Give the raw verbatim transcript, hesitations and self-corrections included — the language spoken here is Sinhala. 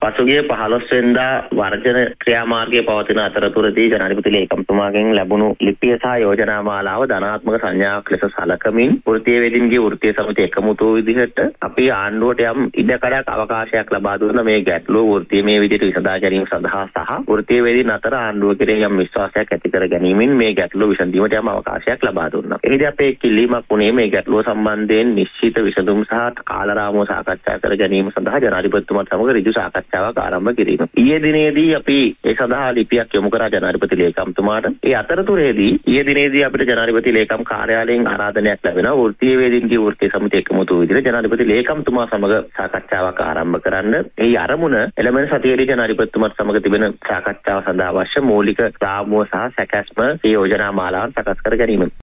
පසුගිය පහළොස් වෙනිදා වර්ජන ක්‍රියාමාර්ගයේ පවතින අතරතුරදී ජනාධිපති ලේකම්තුමාගෙන් ලැබුණු ලිපිය සහ යෝජනා මාලාව ධනාත්මක සංඥාවක් ලෙස සැලකමින් වෘත්තීය වේදීන්ගේ වෘත්තීය සමිතිය එකමුතු විදිහට අපි ආණ්ඩුවට යම් ඉඩකඩක් අවකාශයක් ලබා දුන්න මේ ගැටලුව වෘත්තීයමය විදිහට විසඳා ගැනීම සඳහා සහ වෘත්තීය වේදීන් අතර ආණ්ඩුව කෙරෙහි යම් විශ්වාසයක් ඇති කර ගැනීමෙන් මේ ගැටලුව විසඳීමට යම් අවකාශයක් ලබා දුන්නා. එහිදී අපේ කිල්ලීමක් වුණේ මේ ගැටලුව සම්බන්ධයෙන් නිශ්චිත විසඳුම් සහ කාලරාමුව සාකච්ඡා කර ගැනීම සඳහා ජනාධිපතිතුමාත් සමග ඍජු සාකච්ඡාවක් ආරම්භ කිරීම. ඊයේ දිනේදී අපි ඒ සඳහා ලිපියක් යොමු කරා ජනාධිපති ලේකම්තුමාට. ඒ අතරතුරේදී ඊයේ දිනේදී අපිට ජනාධිපති ලේකම් කාර්යාලයෙන් ආරාධනයක් ලැබෙනවා වෘත්තීය වේදීන්ගේ වෘත්තීය සමිතිය එකමුතු විදිහට ජනාධිපති ලේකම්තුමා සමග සාකච්ඡාවක් ආරම්භ කරන්න. ඒ අරමුණ එළඹෙන සතියේදී ජනාධිපතිතුමාත් සමග තිබෙන සාකච්ඡාව සඳහා අවශ්‍ය මූලික රාමුව සහ සැකැස්ම ඒ යෝජනා මාලාවන් සකස් කර ගැනීම.